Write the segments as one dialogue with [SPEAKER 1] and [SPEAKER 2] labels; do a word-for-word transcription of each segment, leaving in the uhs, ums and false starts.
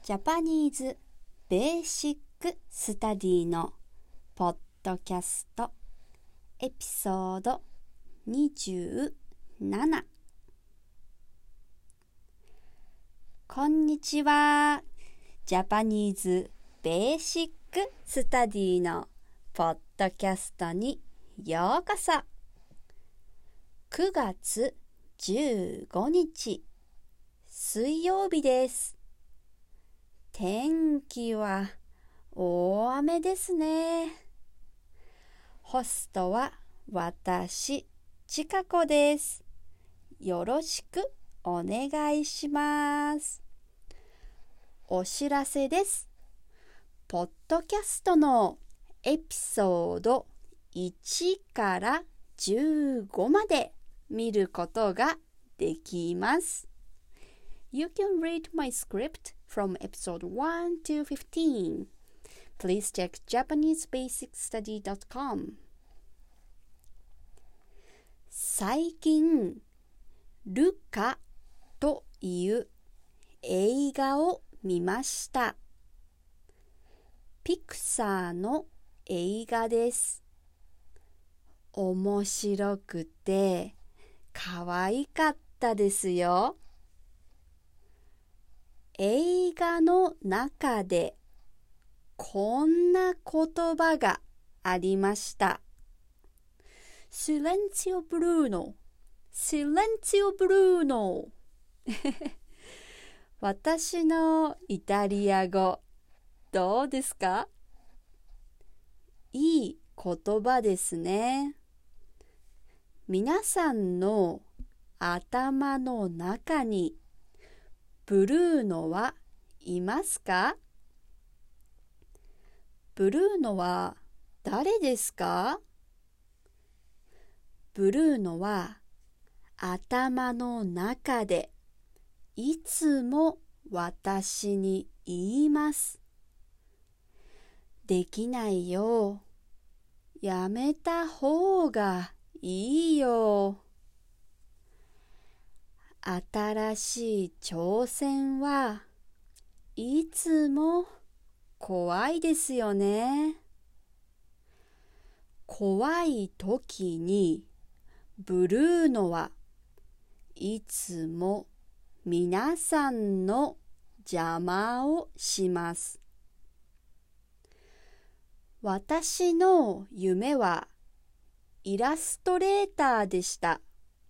[SPEAKER 1] ジャパニーズベーシックスタディのポッドキャストエピソードにじゅうなな。こんにちは。ジャパニーズベーシックスタディのポッドキャストにようこそ。くがつじゅうごにち水曜日です。天気は大雨ですね。ホストは私、ちかこです。よろしくお願いします。お知らせです。ポッドキャストのエピソードいちからじゅうごまで見ることができます。You can read my script from episode one to fifteen. Please check japanese basic study dot com. 最近、ルカという映画を見ました。ピクサーの映画です。面白くて可愛かったですよ。映画の中でこんな言葉がありました。Silenzio Bruno, Silenzio Bruno 私のイタリア語どうですか？いい言葉ですね。皆さんの頭の中にブルーノはいますか？ブルーノは誰ですか？ブルーノは頭の中でいつも私に言います。できないよ。やめた方がいいよ。新しい挑戦はいつも怖いですよね。怖い時にブルーノはいつも皆さんの邪魔をします。私の夢はイラストレーターでした。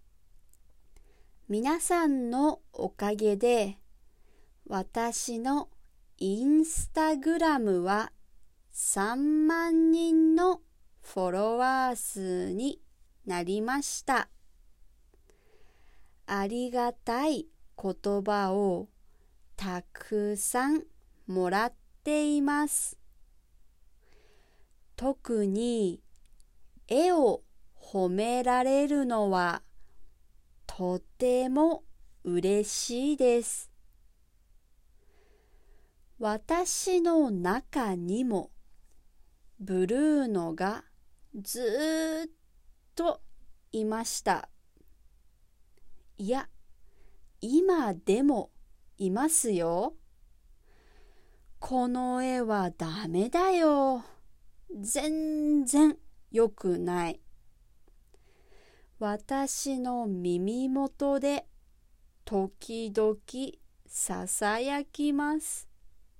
[SPEAKER 1] 皆さんのおかげで私のインスタグラムはさんまんにんのフォロワー数になりました。ありがたい言葉をたくさんもらっています。特に絵を褒められるのはとても嬉しいです。私の中にもブルーノがずーっといました。いや、今でもいますよ。この絵はダメだよ。全然良くない。私の耳元で時々ささやきます。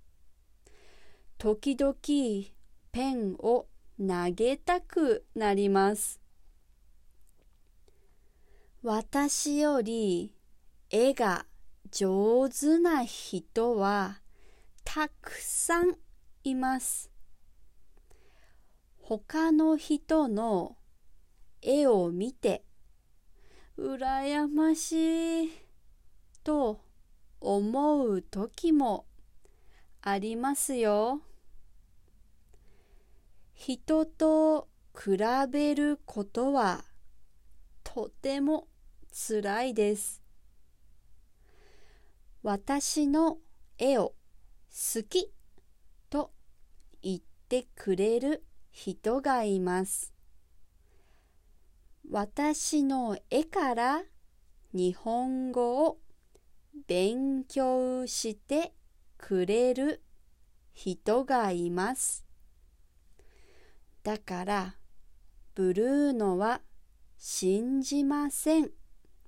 [SPEAKER 1] 時々ペンを投げたくなります。私より絵が上手な人はたくさんいます。他の人の絵を見てうらやましいと思う時もありますよ。人と比べることはとてもつらいです。私の絵を好きと言ってくれる人がいます。私の絵から日本語を勉強してくれる人がいます。だからブルーノは信じません。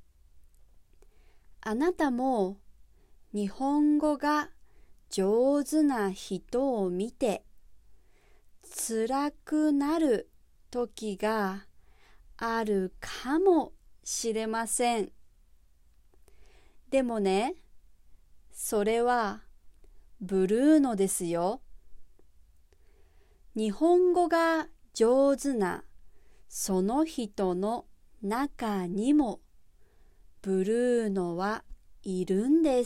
[SPEAKER 1] あなたも日本語が上手な人を見て辛くなる時があるかもしれません。でもね、それはブルーノですよ。日本語が上手なその人の中にもブルーノはいるんです。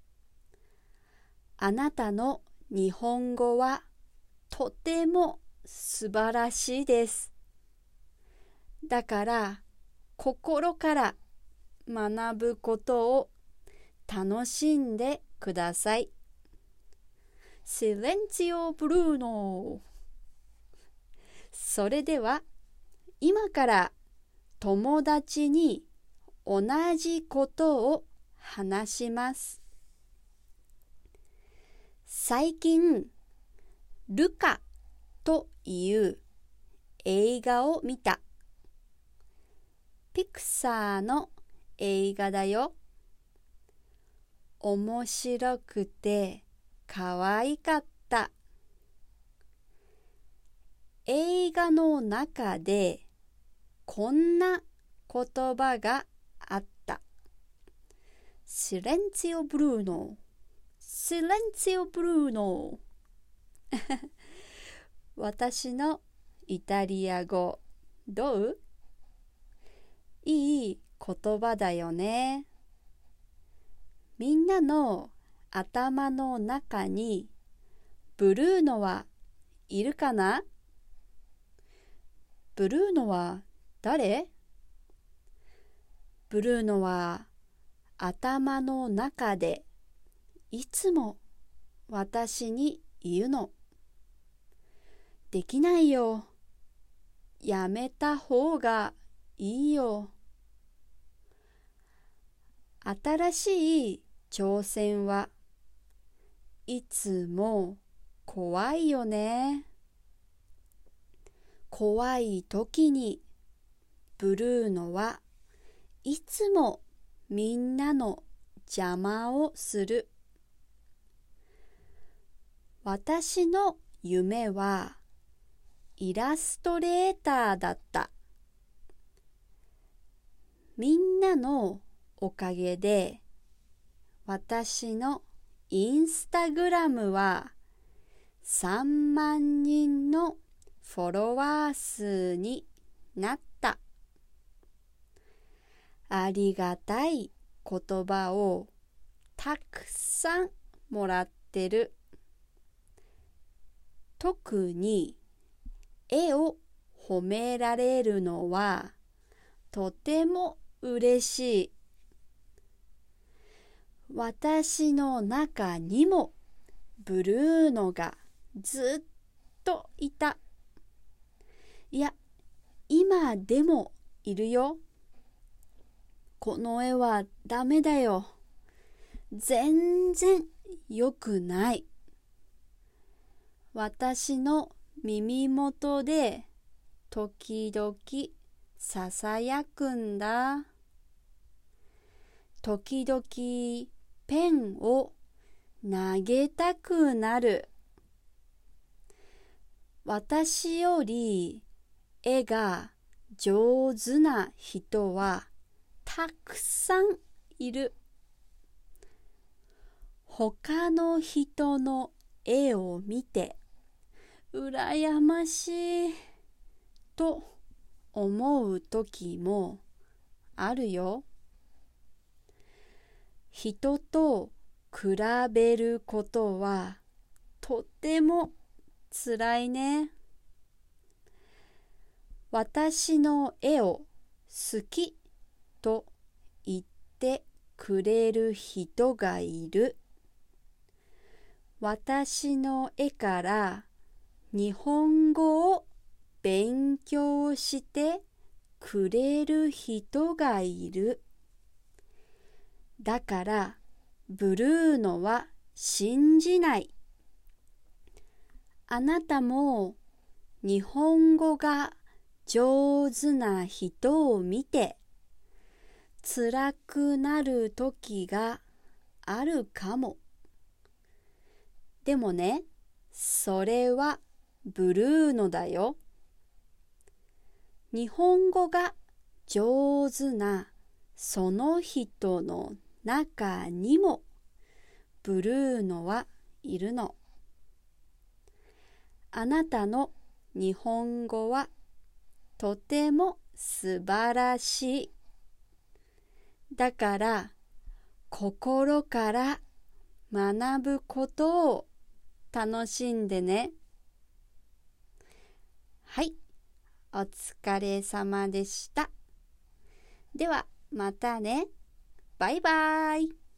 [SPEAKER 1] あなたの日本語はとても素晴らしいです。だから心から学ぶことを楽しんでください。シレンツィオブルーノ。それでは今から友達に同じことを話します。最近ルカという映画を見た。ピクサーの映画だよ。面白くて可愛かった。映画の中でこんな言葉があった。シレンツィオブルーノ。シレンツィオブルーノ。私のイタリア語どう？いい言葉だよね。みんなの頭の中にブルーノはいるかな？ブルーノは誰？ブルーノは頭の中でいつも私に言うの。できないよ。やめた方がいいよ。新しい挑戦はいつも怖いよね。怖い時にブルーノはいつもみんなの邪魔をする。私の夢はイラストレーターだった。みんなのおかげで私のインスタグラムはさんまんにんのフォロワー数になった。ありがたい言葉をたくさんもらってる。特に絵を褒められるのはとても嬉しい。私の中にもブルーノがずっといた。いや、今でもいるよ。この絵はダメだよ。全然良くない。私の耳元で時々ささやくんだ。時々ペンを投げたくなる。私より絵が上手な人はたくさんいる。他の人の絵を見て羨ましいと思う時もあるよ。人と比べることはとてもつらいね。私の絵を好きと言ってくれる人がいる。私の絵から日本語を勉強してくれる人がいる。だからブルーノは信じない。あなたも日本語が上手な人を見て辛くなる時があるかも。でもね、それはブルーノだよ。日本語が上手なその人の中にもブルーノはいるの。あなたの日本語はとても素晴らしい。だから心から学ぶことを楽しんでね。はい、お疲れ様でした。ではまたね。バイバイ。